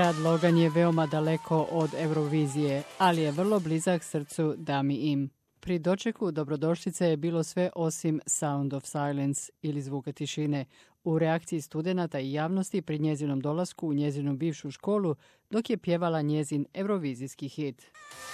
Grad Logan je veoma daleko od Eurovizije, ali je vrlo blizak srcu Dami Im. Pri dočeku dobrodošlice je bilo sve osim Sound of Silence ili zvuka tišine u reakciji studenata i javnosti pri njezinom dolasku u njezinu bivšu školu dok je pjevala njezin eurovizijski hit.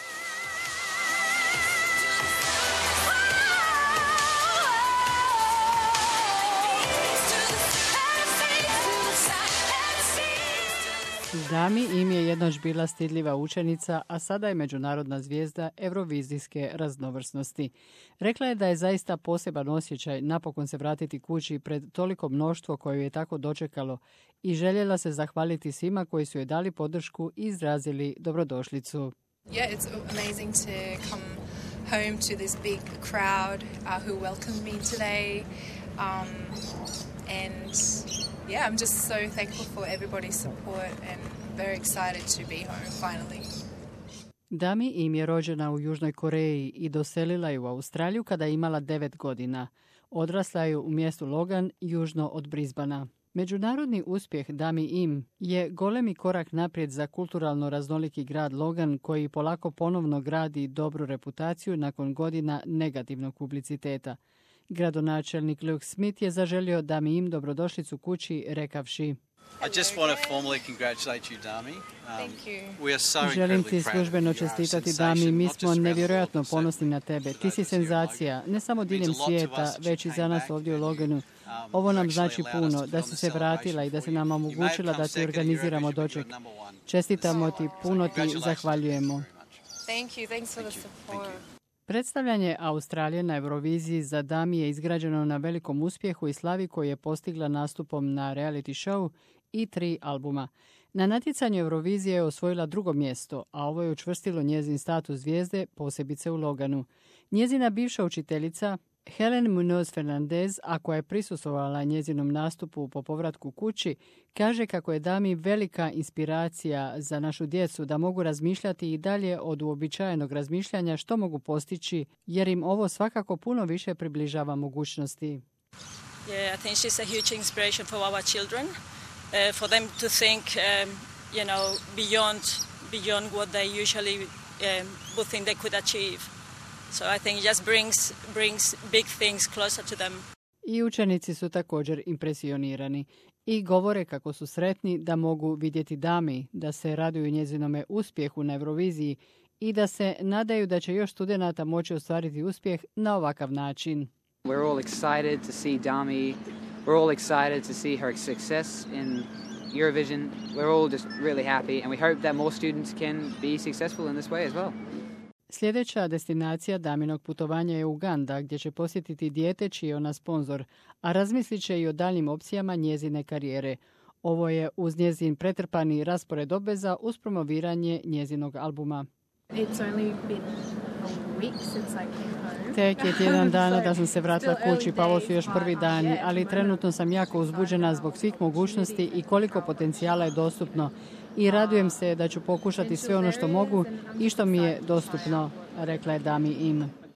Dami Im je jednoć bila stidljiva učenica, a sada je međunarodna zvijezda eurovizijske raznovrsnosti. Rekla je da je zaista poseban osjećaj napokon se vratiti kući pred toliko mnoštvo koje je tako dočekalo i željela se zahvaliti svima koji su joj dali podršku i izrazili dobrodošlicu. Yeah, it's amazing to come home to this big crowd who welcomed me today. And yeah, I'm just so thankful for everybody's support and very excited to be home finally. Dami Im je rođena u Južnoj Koreji i doselila je u Australiju kada je imala 9 godina. Odrasla je u mjestu Logan, južno od Brisbanea. Međunarodni uspjeh Dami Im je golemi korak naprijed za kulturalno raznoliki grad Logan koji polako ponovno gradi dobru reputaciju nakon godina negativnog publiciteta. Gradonačelnik Luke Smith je zaželio Dami Im dobrodošlicu kući rekavši: I just want to formally congratulate you, Dami. Thank you. We are so Želim incredibly ti proud službeno of you. You are a čestitati, sensation, Dami. Mi not smo just around the nevjerojatno world, ponosni but na tebe. for Ti si those of us here in senzacija, Logan. ne samo It means diljem a lot to us svijeta, that you već i came za nas back ovdje u and you, Loganu. Ovo nam actually znači allowed us puno, to da put si on se the vratila i da celebration si for nam you. You may have omogućila come da ti second in organiziramo Eurovision, but doček. you're number one. Čestitamo ti, puno ti Congratulations. zahvaljujemo. Thank you very much. Thank you. Thanks for the support. Predstavljanje Australije na Euroviziji za Dami je izgrađeno na velikom uspjehu i slavi koju je postigla nastupom na reality show i 3 albuma. Na natjecanju Eurovizije je osvojila 2. mjesto, a ovo je učvrstilo njezin status zvijezde, posebice u Loganu. Njezina bivša učiteljica Helen Munoz Fernandez, a koja je prisustvovala njezinom nastupu po povratku kući, kaže kako je Dami velika inspiracija za našu djecu da mogu razmišljati i dalje od uobičajenog razmišljanja što mogu postići, jer im ovo svakako puno više približava mogućnosti. Yeah, I think she's a huge inspiration for our children, for them to think, beyond what they usually would think they could achieve. So I think it just brings big things closer to them. I učenici su također impresionirani i govore kako su sretni da mogu vidjeti Dami, da se raduju njezinome uspjehu na Euroviziji i da se nadaju da će još studenata moći ostvariti uspjeh na ovakav način. We're all excited to see Dami. We're all excited to see her success in Eurovision. We're all just really happy and we hope that more students can be successful in this way as well. Sljedeća destinacija Daminog putovanja je Uganda, gdje će posjetiti dijete čiji je ona sponzor, a razmislit će i o daljim opcijama njezine karijere. Ovo je uz njezin pretrpani raspored obveza uz promoviranje njezinog albuma. Tek je tjedan dana da sam se vratila kući, pa ovo su još prvi dani, ali trenutno sam jako uzbuđena zbog svih mogućnosti i koliko potencijala je dostupno. I radujem se da ću pokušati sve ono što mogu i što mi je dostupno, rekla je Dami Im.